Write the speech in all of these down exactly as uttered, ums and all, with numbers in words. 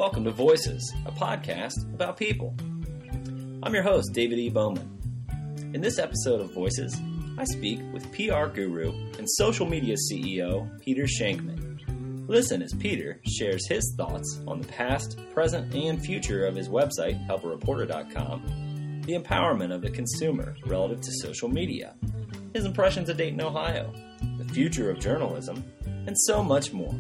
Welcome to Voices, a podcast about people. I'm your host, David E. Bowman. In this episode of Voices, I speak with P R guru and social media C E O, Peter Shankman. Listen as Peter shares his thoughts on the past, present, and future of his website, help a reporter dot com, the empowerment of the consumer relative to social media, his impressions of Dayton, Ohio, the future of journalism, and so much more.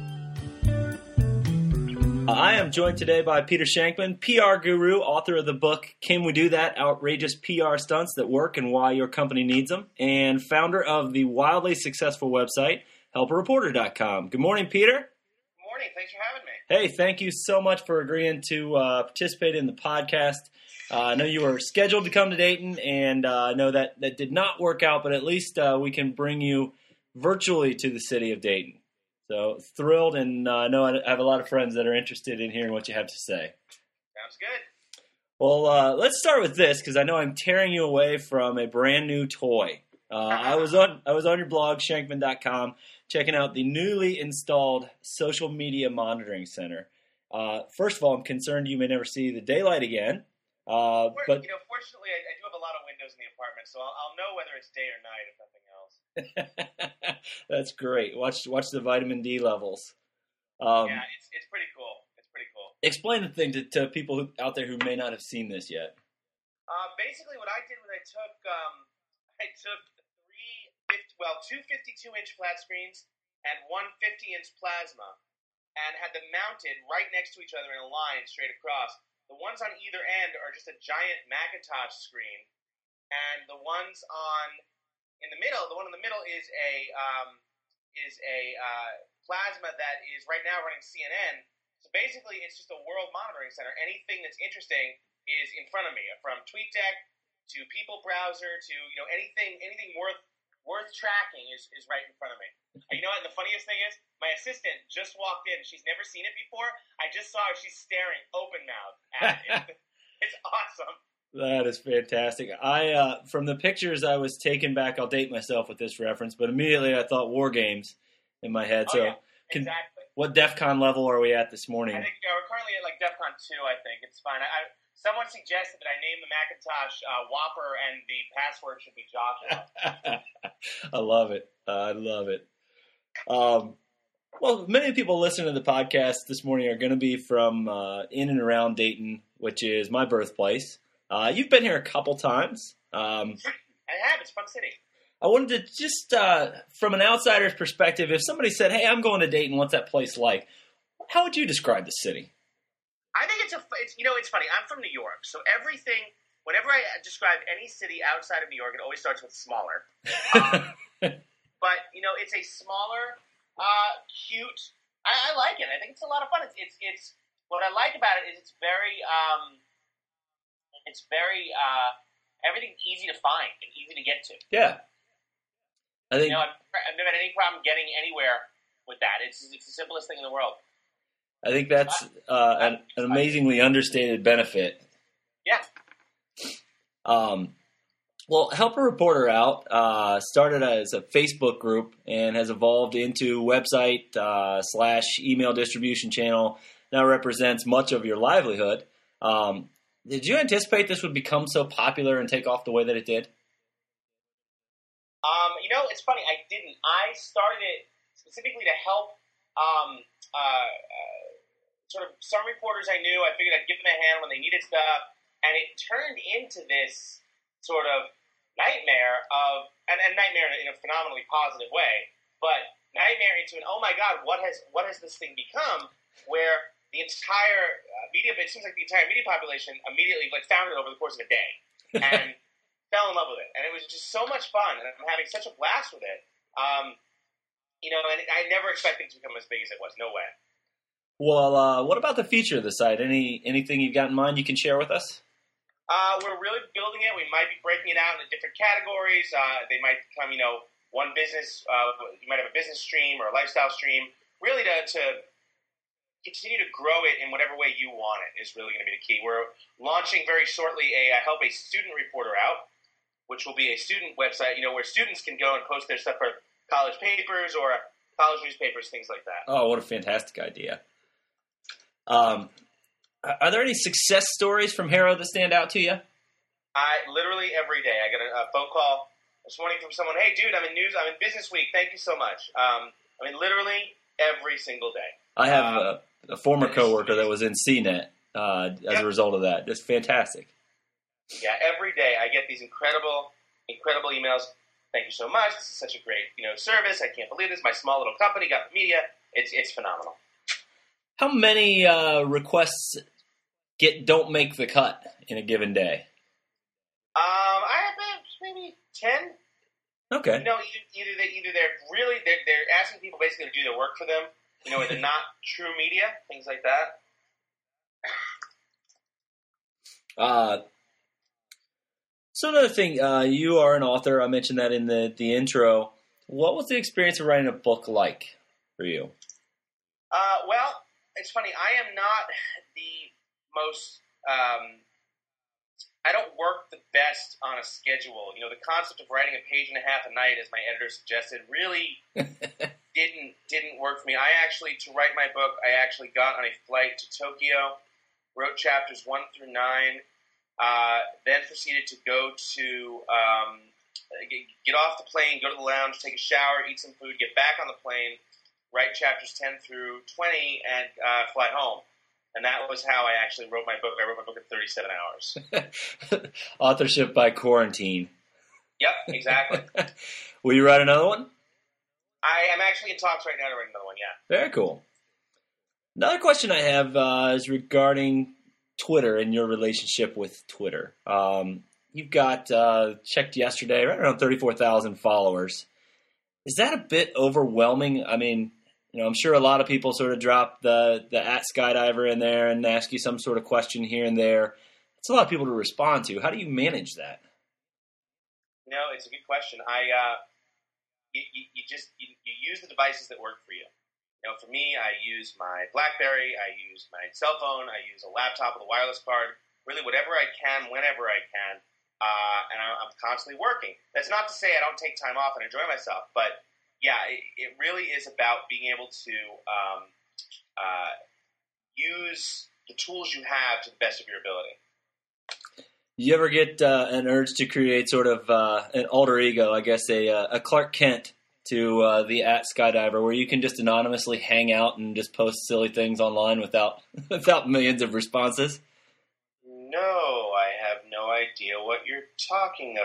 I am joined today by Peter Shankman, P R guru, author of the book, Can We Do That? Outrageous P R Stunts That Work and Why Your Company Needs Them, and founder of the wildly successful website, help a reporter dot com. Good morning, Peter. Good morning. Thanks for having me. Hey, thank you so much for agreeing to uh, participate in the podcast. Uh, I know you were scheduled to come to Dayton, and uh, I know that, that did not work out, but at least uh, we can bring you virtually to the city of Dayton. So thrilled, and uh, I know I have a lot of friends that are interested in hearing what you have to say. Sounds good. Well, uh, let's start with this, because I know I'm tearing you away from a brand new toy. Uh, I was on I was on your blog, shankman dot com, checking out the newly installed Social Media Monitoring Center. Uh, first of all, I'm concerned you may never see the daylight again. Uh, but you know, fortunately, I, I do have a lot of windows in the apartment, so I'll, I'll know whether it's day or night, if nothing else. That's great. Watch watch the vitamin D levels. Um, yeah, it's it's pretty cool. It's pretty cool. Explain the thing to, to people who, out there who may not have seen this yet. Uh, basically, what I did was I took um, I took three well two fifty-two inch flat screens and one fifty inch plasma, and had them mounted right next to each other in a line straight across. The ones on either end are just a giant Macintosh screen, and the ones on in the middle, the one in the middle is a um, is a uh, plasma that is right now running C N N. So basically, it's just a world monitoring center. Anything that's interesting is in front of me, from TweetDeck to People Browser to you know anything anything worth worth tracking is, is right in front of me. And you know what? The funniest thing is, my assistant just walked in. She's never seen it before. I just saw her. She's staring open mouthed at it. It's awesome. That is fantastic. I uh, from the pictures I was taken back, I'll date myself with this reference, but immediately I thought War Games in my head. Oh, so, yeah, can, exactly. What DEFCON level are we at this morning? I think yeah, we're currently at like DEFCON two. I think it's fine. I, I, someone suggested that I name the Macintosh uh, Whopper, and the password should be Joshua. I love it. Uh, I love it. Um, well, many people listening to the podcast this morning are going to be from uh, in and around Dayton, which is my birthplace. Uh, you've been here a couple times. Um, I have. It's a fun city. I wanted to just, uh, from an outsider's perspective, if somebody said, hey, I'm going to Dayton, what's that place like? How would you describe the city? I think it's a, it's, you know, it's funny. I'm from New York, so everything, whenever I describe any city outside of New York, it always starts with smaller. Um, but, you know, it's a smaller, uh, cute, I, I like it. I think it's a lot of fun. It's, it's, it's, what I like about it is it's very, um, it's very, uh, everything's easy to find and easy to get to. Yeah. I think, you know, I've, I've never had any problem getting anywhere with that. It's, it's the simplest thing in the world. I think that's uh, an, an amazingly understated benefit. Yeah. Um, well, Help a Reporter Out uh, started as a Facebook group and has evolved into website uh, slash email distribution channel. Now represents much of your livelihood. Um, did you anticipate this would become so popular and take off the way that it did? Um, you know, it's funny. I didn't. I started it specifically to help um, uh, uh, sort of some reporters I knew. I figured I'd give them a hand when they needed stuff, and it turned into this sort of nightmare of, and, and nightmare in a phenomenally positive way, but nightmare into an, oh my God, what has what has this thing become? Where the entire uh, media, it seems like the entire media population immediately like found it over the course of a day, and fell in love with it, and it was just so much fun, and I'm having such a blast with it. Um, you know, and I never expected it to become as big as it was. No way. Well, uh, what about the future of the site? Any anything you've got in mind you can share with us? Uh, we're really building it. We might be breaking it out into different categories. Uh, they might become, you know, one business. Uh, you might have a business stream or a lifestyle stream. Really, to, to continue to grow it in whatever way you want it is really going to be the key. We're launching very shortly a uh, Help a Student Reporter Out, which will be a student website, you know, where students can go and post their stuff for college papers or college newspapers, things like that. Oh, what a fantastic idea. Um, Are there any success stories from Haro that stand out to you? I literally every day I get a, a phone call this morning from someone. Hey, dude, I'm in news. I'm in Business Week. Thank you so much. Um, I mean, literally every single day. I have um, a, a former coworker that was in C net uh, as yep. a result of that. Just fantastic. Yeah, every day I get these incredible, incredible emails. Thank you so much. This is such a great, you know, service. I can't believe this. My small little company got the media. It's it's phenomenal. How many uh, requests get don't make the cut in a given day? Um, I have maybe ten. Okay. You know, either, either they either they're really they're, they're asking people basically to do their work for them. You know, they're not true media, things like that. Uh, so another thing, uh, you are an author. I mentioned that in the, the intro. What was the experience of writing a book like for you? Uh, well, it's funny. I am not the most. Um, I don't work the best on a schedule. You know, the concept of writing a page and a half a night, as my editor suggested, really didn't didn't work for me. I actually, to write my book, I actually got on a flight to Tokyo, wrote chapters one through nine, uh, then proceeded to go to um, get, get off the plane, go to the lounge, take a shower, eat some food, get back on the plane, write chapters ten through twenty, and uh, fly home. And that was how I actually wrote my book. I wrote my book in thirty-seven hours. Authorship by quarantine. Yep, exactly. Will you write another one? I am actually in talks right now to write another one, yeah. Very cool. Another question I have uh, is regarding Twitter and your relationship with Twitter. Um, you've got, uh, checked yesterday, right around thirty-four thousand followers. Is that a bit overwhelming? I mean, you know, I'm sure a lot of people sort of drop the, the at Skydiver in there and ask you some sort of question here and there. It's a lot of people to respond to. How do you manage that? You know, it's a good question. I, uh, you, you, you just, you, you use the devices that work for you. You know, for me, I use my BlackBerry, I use my cell phone, I use a laptop with a wireless card, really whatever I can, whenever I can, uh, and I'm constantly working. That's not to say I don't take time off and enjoy myself, but yeah, it, it really is about being able to um, uh, use the tools you have to the best of your ability. You ever get uh, an urge to create sort of uh, an alter ego, I guess a, a Clark Kent to uh, the at Skydiver, where you can just anonymously hang out and just post silly things online without without millions of responses? No, I have no idea what you're talking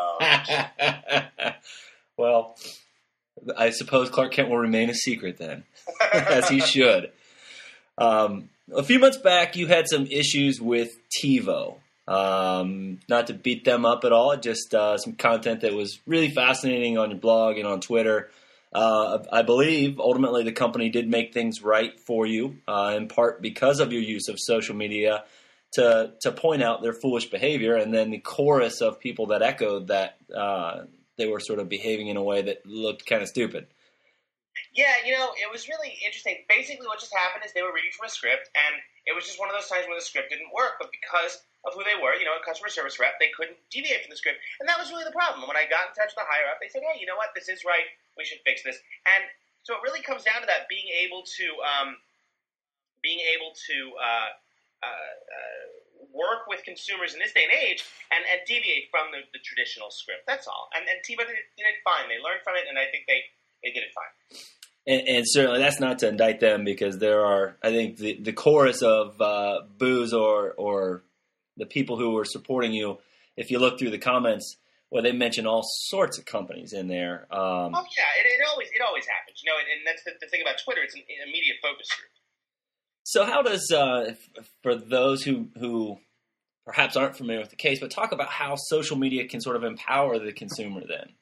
about. Well, I suppose Clark Kent will remain a secret then, as he should. Um, a few months back, you had some issues with TiVo. Um, not to beat them up at all, just uh, some content that was really fascinating on your blog and on Twitter. Uh, I believe, ultimately, the company did make things right for you, uh, in part because of your use of social media to to point out their foolish behavior, and then the chorus of people that echoed that uh, they were sort of behaving in a way that looked kind of stupid. Yeah, you know, it was really interesting. Basically, what just happened is they were reading from a script, and it was just one of those times where the script didn't work, but because of who they were, you know, a customer service rep, they couldn't deviate from the script, and that was really the problem. When I got in touch with the higher up, they said, hey, you know what, this is right, we should fix this. And so it really comes down to that, being able to, um, being able to uh, uh, uh, work with consumers in this day and age and, and deviate from the, the traditional script. That's all. And, and TiVo did it, did it fine. They learned from it, and I think they, they did it fine. And, and certainly that's not to indict them, because there are, I think, the, the chorus of uh, boos or or the people who were supporting you, if you look through the comments, well, they mention all sorts of companies in there. Um, oh, yeah, it, it always it always happens. You know, and, and that's the, the thing about Twitter. It's an immediate focus group. So how does, uh, for those who, who perhaps aren't familiar with the case, but talk about how social media can sort of empower the consumer then?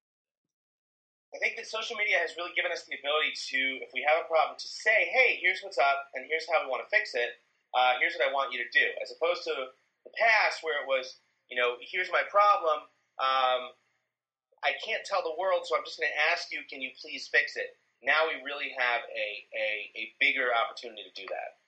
I think that social media has really given us the ability to, if we have a problem, to say, hey, here's what's up, and here's how we want to fix it. Uh, here's what I want you to do. As opposed to the past where it was, you know, here's my problem. Um, I can't tell the world, so I'm just going to ask you, can you please fix it? Now we really have a, a, a bigger opportunity to do that.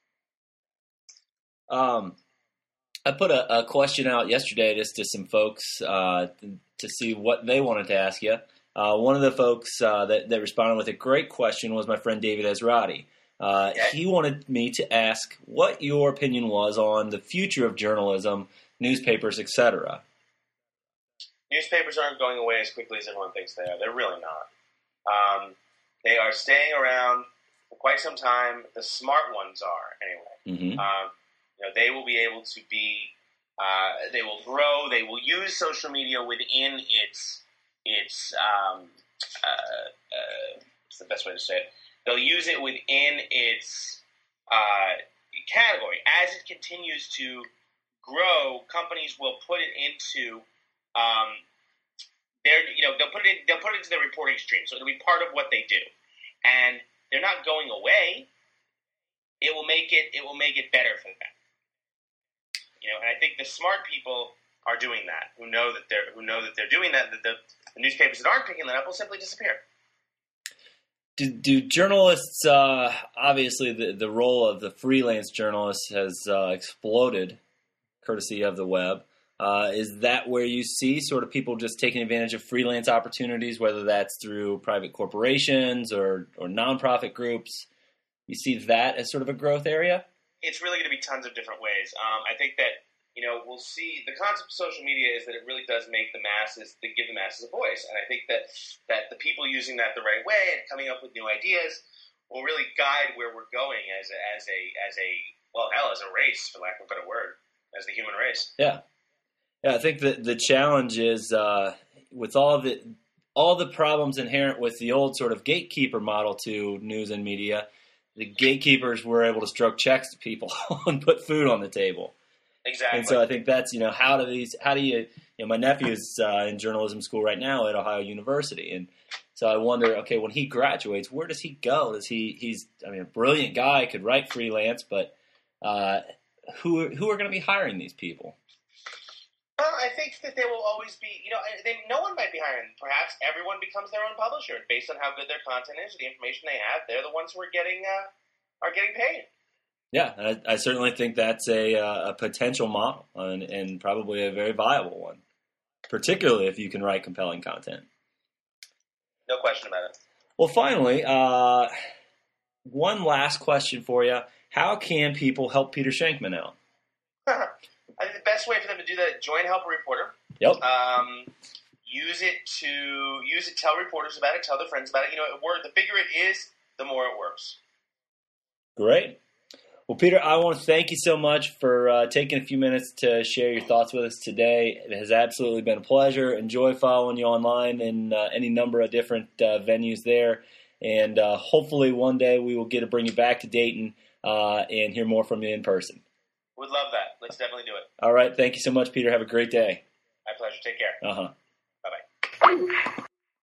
Um, I put a, a question out yesterday just to some folks uh, to see what they wanted to ask you. Uh, one of the folks uh, that, that responded with a great question was my friend David Ezrati. Uh, Okay. He wanted me to ask what your opinion was on the future of journalism, newspapers, et cetera. Newspapers aren't going away as quickly as everyone thinks they are. They're really not. Um, they are staying around for quite some time. The smart ones are, anyway. Mm-hmm. Um, you know, they will be able to be. Uh, they will grow. They will use social media within its its. Um, uh, uh, what's the best way to say it? They'll use it within its uh, category as it continues to grow. Companies will put it into. Um, they're, you know, they'll put it in, they'll put it into their reporting stream, so it'll be part of what they do, and they're not going away. It will make it, it will make it better for them, you know. And I think the smart people are doing that, who know that they're, who know that they're doing that. That the, the newspapers that aren't picking that up will simply disappear. Do, do journalists? Uh, obviously, the the role of the freelance journalist has uh, exploded, courtesy of the web. Uh, is that where you see sort of people just taking advantage of freelance opportunities, whether that's through private corporations or, or nonprofit groups? You see that as sort of a growth area? It's really going to be tons of different ways. Um, I think that, you know, we'll see. The concept of social media is that it really does make the masses, they give the masses a voice. And I think that, that the people using that the right way and coming up with new ideas will really guide where we're going as a, as a, as a well, hell, as a race, for lack of a better word, as the human race. Yeah. Yeah, I think that the challenge is uh, with all of the all the problems inherent with the old sort of gatekeeper model to news and media. The gatekeepers were able to stroke checks to people and put food on the table. Exactly. And so I think that's, you know, how do these? How do you? You know, my nephew's uh, in journalism school right now at Ohio University, and so I wonder, okay, when he graduates, where does he go? Does he? He's, I mean, a brilliant guy, could write freelance, but uh, who who are going to be hiring these people? Well, I think that there will always be, you know, they, no one might be hiring. Perhaps everyone becomes their own publisher, and based on how good their content is, or the information they have, they're the ones who are getting uh, are getting paid. Yeah, I, I certainly think that's a, uh, a potential model, and, and probably a very viable one, particularly if you can write compelling content. No question about it. Well, finally, uh, one last question for you: how can people help Peter Shankman out? I think the best way for them to do that: join Help a Reporter. Yep. Um, use it to use it. Tell reporters about it. Tell their friends about it. You know, it work, the bigger it is, the more it works. Great. Well, Peter, I want to thank you so much for uh, taking a few minutes to share your thoughts with us today. It has absolutely been a pleasure. Enjoy following you online in uh, any number of different uh, venues there, and uh, hopefully one day we will get to bring you back to Dayton uh, and hear more from you in person. Would love that. Let's definitely do it. All right. Thank you so much, Peter. Have a great day. My pleasure. Take care. Uh-huh. Bye-bye.